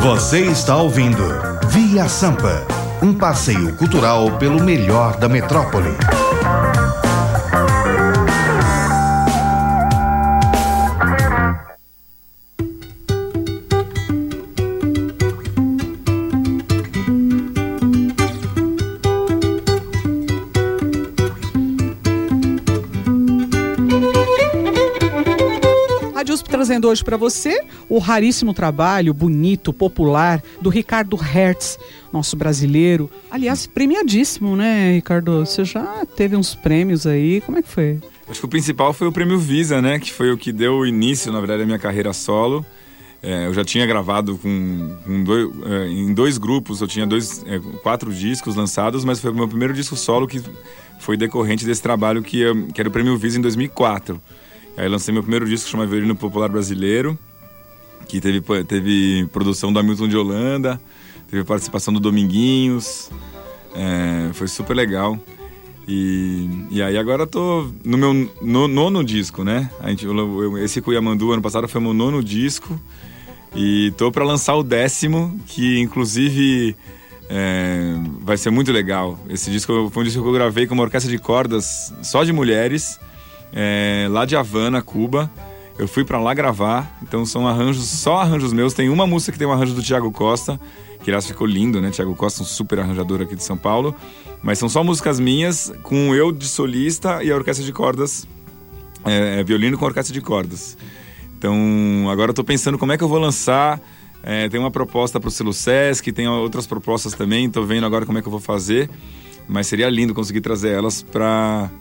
Você está ouvindo Via Sampa, um passeio cultural pelo melhor da metrópole. Trazendo hoje para você o raríssimo trabalho bonito, popular do Ricardo Hertz, nosso brasileiro. Aliás, premiadíssimo, né, Ricardo? Você já teve uns prêmios aí, como é que foi? Acho que o principal foi o Prêmio Visa, né, que foi o que deu início, na verdade, à minha carreira solo. Eu já tinha gravado em dois grupos, eu tinha 4 discos lançados, mas foi o meu primeiro disco solo que foi decorrente desse trabalho que era o Prêmio Visa em 2004. Aí lancei meu primeiro disco, que chama Violino Popular Brasileiro, que teve produção do Hamilton de Holanda, teve participação do Dominguinhos, foi super legal. E aí agora eu tô no meu nono disco, né? Esse Cuiamandu, ano passado, foi meu 9º disco, e tô para lançar o 10º, que inclusive vai ser muito legal. Esse disco foi um disco que eu gravei com uma orquestra de cordas só de mulheres, lá de Havana, Cuba. Eu fui pra lá gravar, então são só arranjos meus. Tem uma música que tem um arranjo do Thiago Costa, que aliás ficou lindo, né? Thiago Costa, um super arranjador aqui de São Paulo. Mas são só músicas minhas, com eu de solista e a orquestra de cordas, violino com orquestra de cordas. Então agora eu tô pensando como é que eu vou lançar. Tem uma proposta pro Selo Sesc, tem outras propostas também, tô vendo agora como é que eu vou fazer. Mas seria lindo conseguir trazer elas para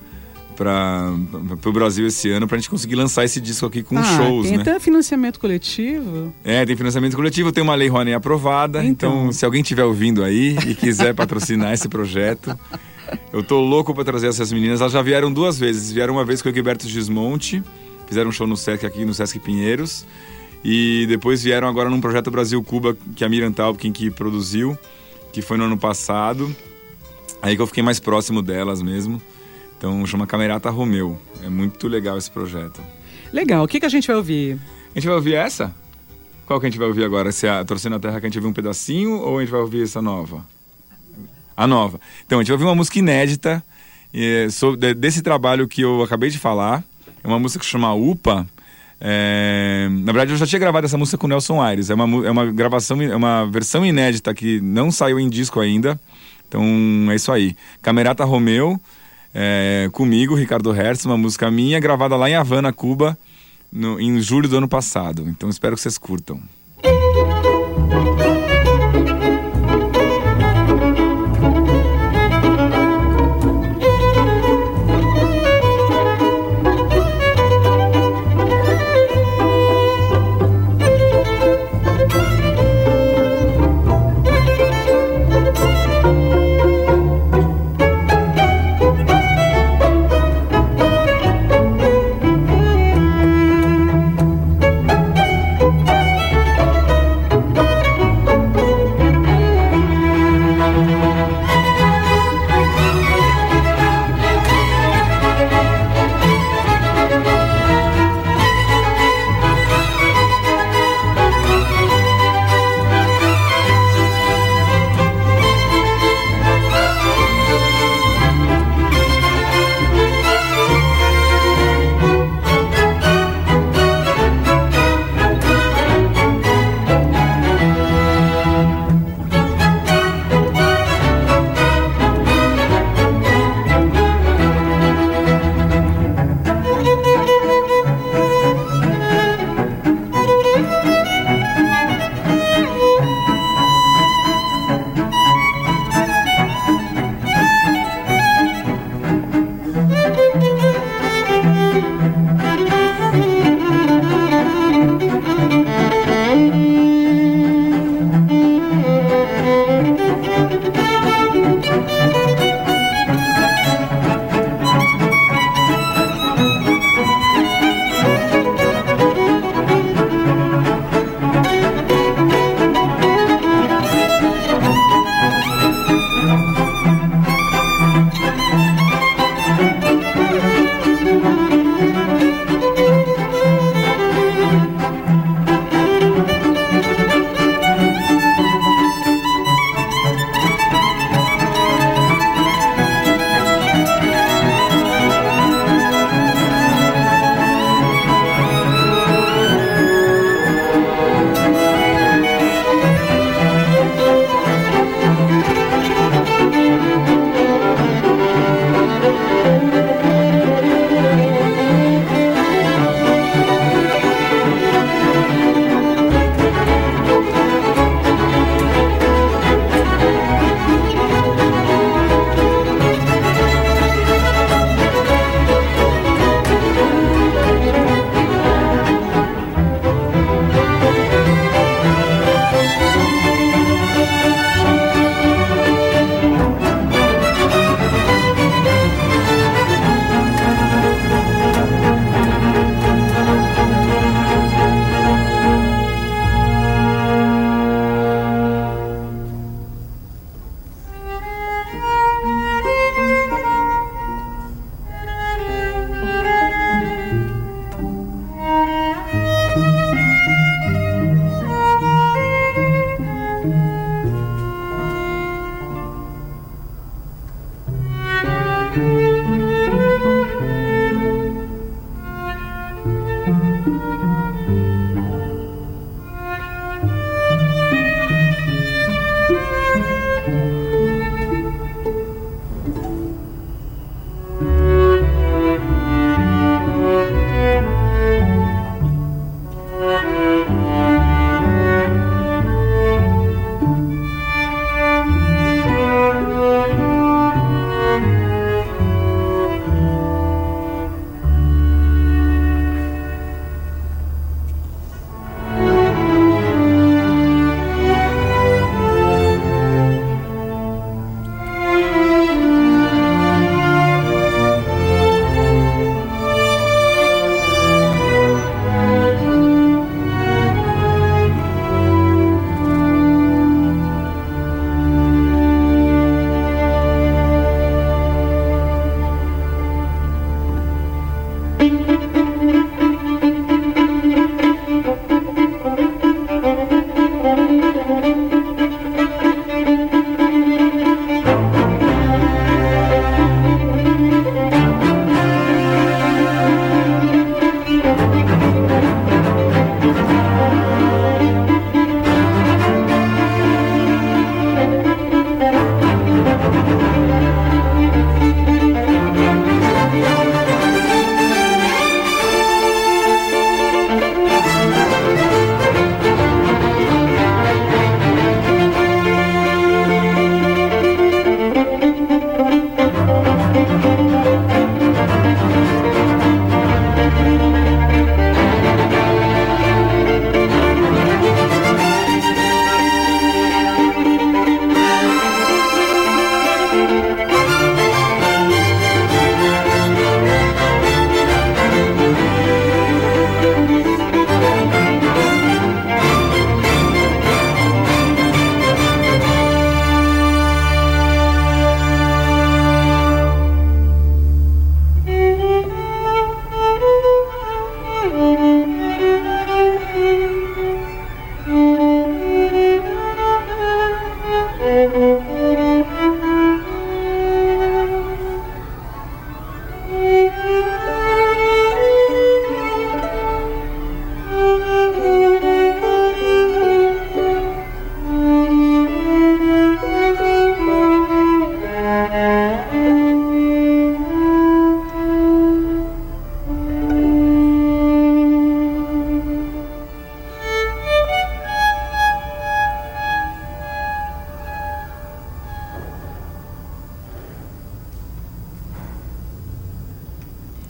o Brasil esse ano, pra gente conseguir lançar esse disco aqui com shows, tem né? até financiamento coletivo. Tem financiamento coletivo, tem uma Lei Rouanet aprovada, então se alguém estiver ouvindo aí e quiser patrocinar esse projeto, eu tô louco pra trazer essas meninas. Elas já vieram 2 vezes, vieram uma vez com o Egberto Gismonti, fizeram um show no Sesc, aqui no Sesc Pinheiros, e depois vieram agora num projeto Brasil-Cuba, que a Miriam Taubkin que produziu, que foi no ano passado, aí que eu fiquei mais próximo delas mesmo. Então chama Camerata Romeu. É muito legal esse projeto. Legal. O que a gente vai ouvir? A gente vai ouvir essa? Qual que a gente vai ouvir agora? Se a Torcendo a Terra que a gente ouviu um pedacinho, ou a gente vai ouvir essa nova? A nova. Então a gente vai ouvir uma música inédita desse trabalho que eu acabei de falar. É uma música que se chama UPA. Na verdade eu já tinha gravado essa música com o Nelson Aires. É uma gravação, é uma versão inédita que não saiu em disco ainda. Então é isso aí. Camerata Romeu. Comigo, Ricardo Hertz, uma música minha, gravada lá em Havana, Cuba, em julho do ano passado. Então espero que vocês curtam.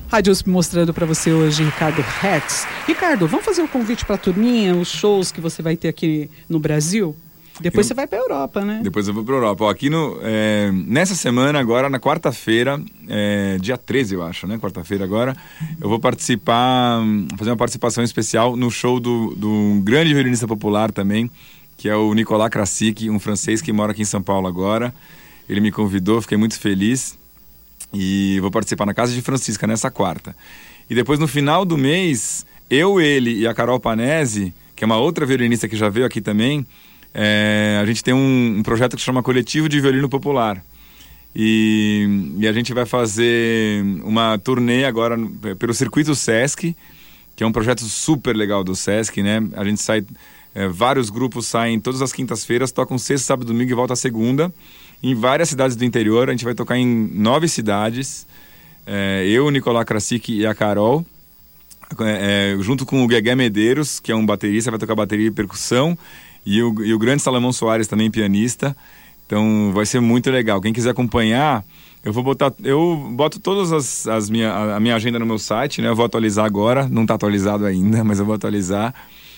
Rádio USP mostrando para você hoje Ricardo Hertz. Ricardo, vamos fazer um convite para a turminha, os shows que você vai ter aqui no Brasil? Depois você vai para a Europa, né? Depois eu vou para a Europa. Ó, aqui nessa semana, agora, na quarta-feira, dia 13, eu acho, né? Quarta-feira agora, eu vou fazer uma participação especial no show do grande violinista popular também, que é o Nicolas Krasik, um francês que mora aqui em São Paulo agora. Ele me convidou, fiquei muito feliz. E vou participar na Casa de Francisca nessa quarta. E depois, no final do mês, ele e a Carol Panese, que é uma outra violinista que já veio aqui também, a gente tem um projeto que se chama Coletivo de Violino Popular. E a gente vai fazer uma turnê agora pelo Circuito Sesc, que é um projeto super legal do Sesc, né? A gente sai, vários grupos saem todas as quintas-feiras, tocam sexta, sábado, domingo e volta a segunda. Em várias cidades do interior, a gente vai tocar em 9 cidades. Eu, o Nicolas Krasik e a Carol, junto com o Guegué Medeiros, que é um baterista, vai tocar bateria e percussão, e o grande Salomão Soares, também pianista. Então vai ser muito legal. Quem quiser acompanhar, eu boto todas a minha agenda no meu site, né? Eu vou atualizar agora, não está atualizado ainda, mas eu vou atualizar.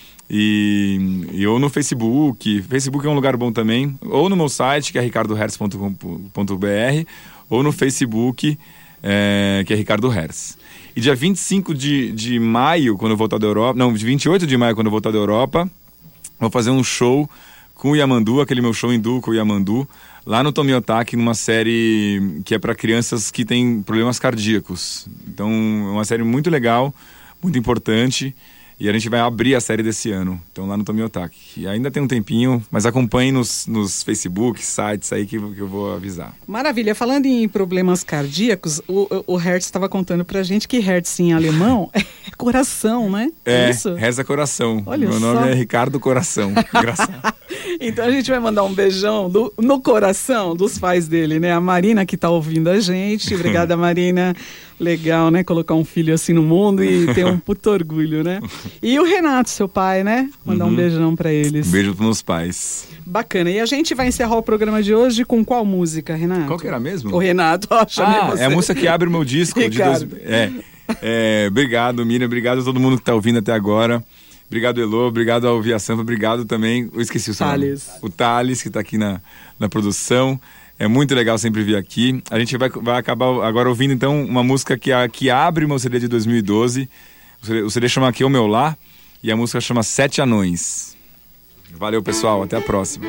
E ou no Facebook é um lugar bom também, ou no meu site, que é ricardohertz.com.br, ou no Facebook, que é Ricardo Hertz. E dia 25 de maio, quando eu voltar da Europa, não, 28 de maio, quando eu voltar da Europa, vou fazer um show com o Yamandu, aquele meu show em duo com o Yamandu, lá no Tomiotaki, numa série que é para crianças que têm problemas cardíacos. Então, é uma série muito legal, muito importante. E a gente vai abrir a série desse ano. Então, lá no Tomiotaki. E ainda tem um tempinho, mas acompanhe nos Facebook, sites aí que eu vou avisar. Maravilha. Falando em problemas cardíacos, o Hertz estava contando pra gente que Hertz em alemão é coração, né? Isso? Hertz é coração. Olha Meu só. nome é Ricardo Coração. Engraçado. Então a gente vai mandar um beijão no coração dos pais dele, né? A Marina que tá ouvindo a gente. Obrigada, Marina. Legal, né? Colocar um filho assim no mundo e ter um puto orgulho, né? E o Renato, seu pai, né? Mandar um beijão pra eles. Um beijo pros meus pais. Bacana. E a gente vai encerrar o programa de hoje com qual música, Renato? Qual que era mesmo? O Renato, ó, chamei você. É a música que abre o meu disco. Obrigado, Miriam. Obrigado a todo mundo que tá ouvindo até agora. Obrigado, Elô. Obrigado ao Via Sampa. Obrigado também. Eu esqueci o seu nome. O Thales, que tá aqui na produção. É muito legal sempre vir aqui. A gente vai acabar agora ouvindo, então, uma música que abre o meu CD de 2012. O CD chama Aqui é o Meu Lar e a música chama Sete Anões. Valeu, pessoal. Até a próxima.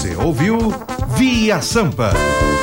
Você ouviu Via Sampa.